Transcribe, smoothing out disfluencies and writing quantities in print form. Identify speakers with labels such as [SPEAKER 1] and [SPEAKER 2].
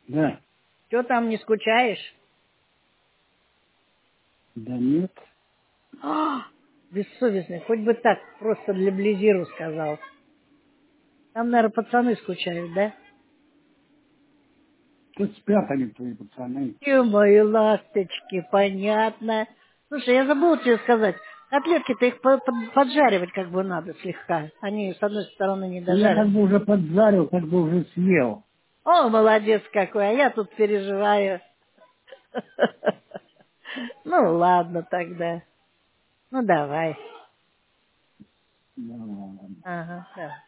[SPEAKER 1] Да.
[SPEAKER 2] Что там, не скучаешь?
[SPEAKER 1] Да нет.
[SPEAKER 2] А, бессовестный, хоть бы так, просто для Близиру сказал. Там, наверное, пацаны скучают, да?
[SPEAKER 1] Тут спят они, твои пацаны.
[SPEAKER 2] Мои ласточки, понятно. Слушай, я забыла тебе сказать, котлетки-то их поджаривать как бы надо слегка. Они с одной стороны не
[SPEAKER 1] Ну, я как
[SPEAKER 2] дожарены.
[SPEAKER 1] бы уже поджарил, как бы уже съел.
[SPEAKER 2] О, молодец какой, а я тут переживаю. Ну, ладно тогда. Ну, давай.
[SPEAKER 1] Да ладно.
[SPEAKER 2] Ага, да.